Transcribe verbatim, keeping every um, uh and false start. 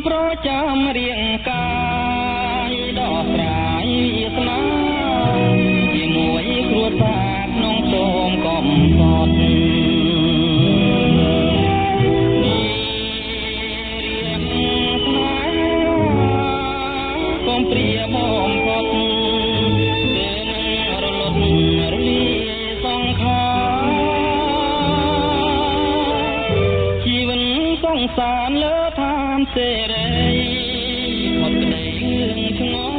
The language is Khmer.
ប្រចាំរៀងកាយដោះស្រាយវាសនាជាមួយគ្រួសារក្នុងសូមកំសត់ព្រាបំផុតពេលនឹងរលត់រលាសង្ខារជីវិតសង្សារលើឋានសេរីផុតក្តីងឿងឆ្ងល់